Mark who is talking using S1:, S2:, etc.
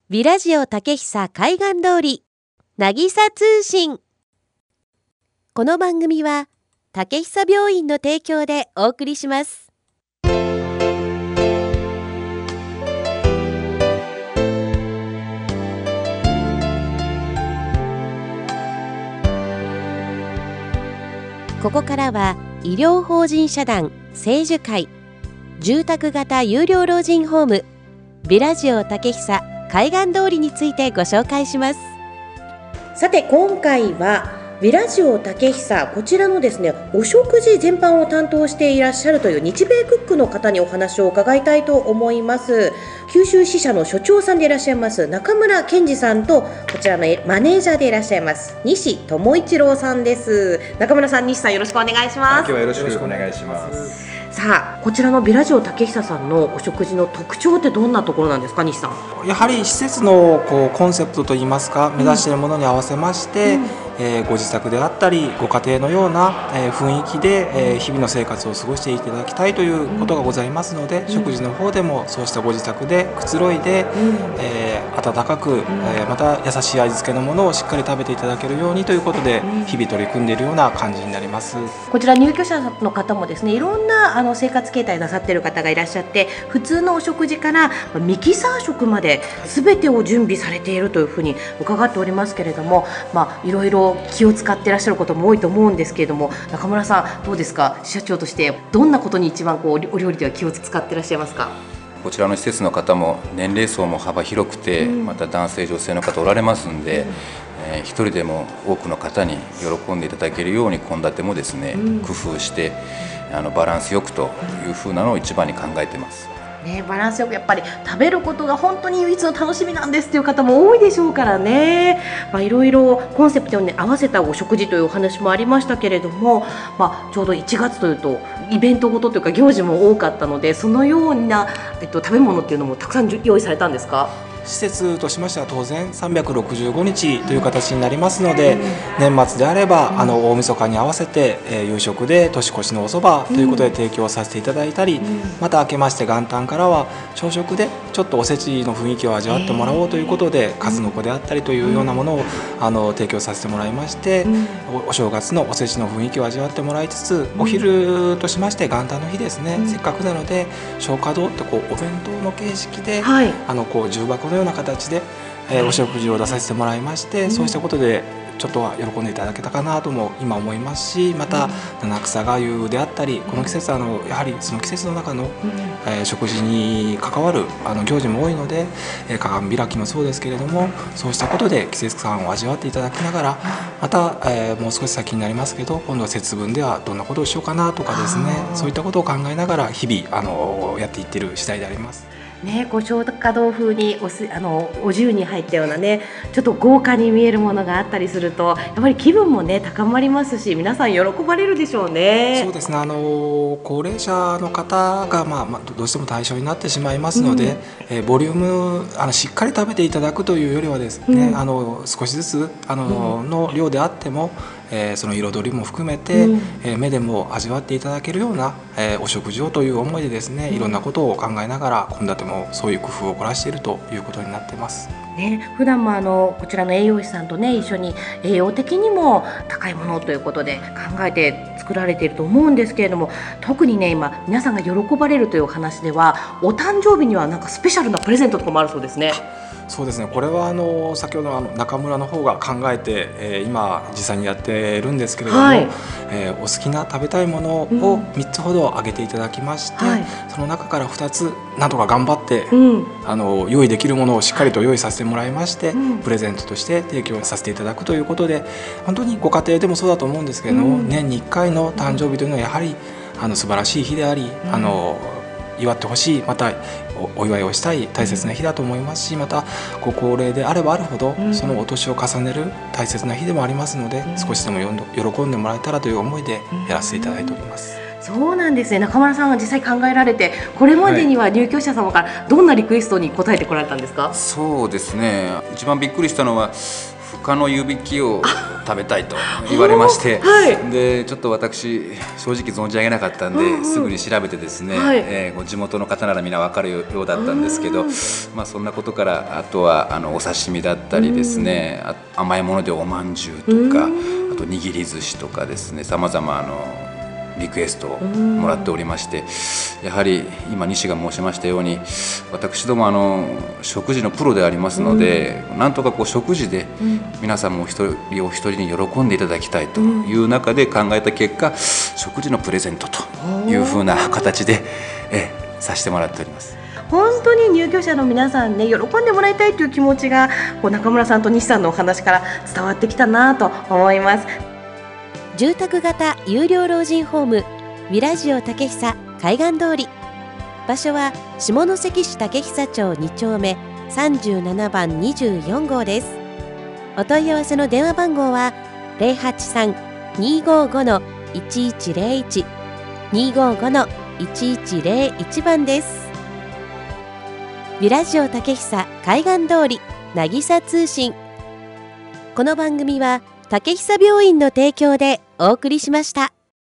S1: ビラジオ竹久海岸通り渚通信。この番組は竹久病院の提供でお送りします。ここからは医療法人社団聖樹会住宅型有料老人ホームビラジオ竹久海岸通りについてご紹介します。さて今回はビラジオ竹久、こちらのですねお食事全般を担当していらっしゃるという日米クックの方にお話を伺いたいと思います。九州支社の所長さんでいらっしゃいます中村健二さんと、こちらのマネージャーでいらっしゃいます西智一郎さんです。中村さん、西さん、よろしくお願いします。
S2: 今日はよろしくお願いします。
S1: さあ、こちらのビラジオ竹久さんのお食事の特徴ってどんなところなんですか、西さん。
S2: やはり施設のコンセプトといいますか、目指しているものに合わせまして、ご自宅であったりご家庭のような、雰囲気で、日々の生活を過ごしていただきたいということがございますので、食事の方でもそうしたご自宅でくつろいで、温かく、また優しい味付けのものをしっかり食べていただけるようにということで、日々取り組んでいるような感じになります。
S1: こちら入居者の方もですね、いろんな生活形態なさっている方がいらっしゃって、普通のお食事からミキサー食まで全てを準備されているというふうに伺っておりますけれども、いろいろ気を使っていらっしゃることも多いと思うんですけれども、中村さんどうですか、社長としてどんなことに一番お料理では気を使っていらっしゃいますか。
S3: こちらの施設の方も年齢層も幅広くて、また男性女性の方おられますんで、一人でも多くの方に喜んでいただけるように献立もですね、工夫してバランスよくというふうなのを一番に考えてます。
S1: バランスよく、やっぱり食べることが本当に唯一の楽しみなんですという方も多いでしょうからね。いろいろコンセプトに合わせたお食事というお話もありましたけれども、ちょうど1月というとイベントごとというか行事も多かったので、そのような、食べ物っていうのもたくさん用意されたんですか。
S2: 施設としましては当然365日という形になりますので、年末であれば大晦日に合わせて、夕食で年越しのおそばということで提供させていただいたり、また明けまして元旦からは朝食でちょっとおせちの雰囲気を味わってもらおうということで、数の子であったりというようなものを提供させてもらいまして、お正月のおせちの雰囲気を味わってもらいつつ、お昼としまして元旦の日ですね、せっかくなので松花堂ってお弁当の形式で、重箱のような形で、お食事を出させてもらいまして、そうしたことでちょっとは喜んでいただけたかなとも今思いますし、また七草がゆであったり、この季節はやはりその季節の中の、食事に関わる行事も多いので、鏡開きもそうですけれども、そうしたことで季節感を味わっていただきながら、また、もう少し先になりますけど、今度は節分ではどんなことをしようかなとかですね、そういったことを考えながら日々やっていっている次第であります。
S1: 松花堂風にお重に入ったようなね、ちょっと豪華に見えるものがあったりすると、やっぱり気分もね高まりますし、皆さん喜ばれるでしょうね。
S2: そうですね、高齢者の方が、どうしても対象になってしまいますので、ボリュームしっかり食べていただくというよりはですね、少しずつの量であっても、その彩りも含めて、目でも味わっていただけるような、お食事をという思いでですね、いろんなことを考えながら献立もそういう工夫を凝らしているということになってます。
S1: 普段もこちらの栄養士さんとね一緒に栄養的にも高いものということで考えて作られていると思うんですけれども、特にね今皆さんが喜ばれるというお話では、お誕生日にはなんかスペシャルなプレゼントとかもあるそうですね。
S2: そうですね、これは先ほど中村の方が考えて、今実際にやってるんですけれども、お好きな食べたいものを3つほど挙げていただきまして、その中から2つなんとか頑張って、用意できるものをしっかりと用意させてもらいまして、プレゼントとして提供させていただくということで、本当にご家庭でもそうだと思うんですけれども、年に1回の誕生日というのはやはり素晴らしい日であり、祝ってほしい、またお祝いをしたい大切な日だと思いますし、またご高齢であればあるほど、そのお年を重ねる大切な日でもありますので、少しでも喜んでもらえたらという思いでやらせていただいております。
S1: そうなんですね。中村さんが実際考えられて、これまでには入居者様からどんなリクエストに応えてこられたんですか。
S3: そうですね、一番びっくりしたのは深の湯引きを食べたいと言われまして、でちょっと私正直存じ上げなかったんで、すぐに調べてですね、地元の方ならみんな分かるようだったんですけど、そんなことから、あとはお刺身だったりですね、甘いものでおまんじゅうとか、あと握り寿司とかですね、さまざまリクエストをもらっておりまして、やはり今西が申しましたように、私ども食事のプロでありますので、なんとか食事で皆さんもお一人お一人に喜んでいただきたいという中で考えた結果、食事のプレゼントというふうな形でさせてもらっております。
S4: 本当に入居者の皆さんね、喜んでもらいたいという気持ちが中村さんと西さんのお話から伝わってきたなと思います。
S1: 住宅型有料老人ホームヴィラジオ竹久海岸通り、場所は下関市竹久町2丁目37番24号です。お問い合わせの電話番号は 083-255-1101 255-1101番です。ヴィラジオ竹久海岸通り渚通信。この番組は竹久病院の提供でお送りしました。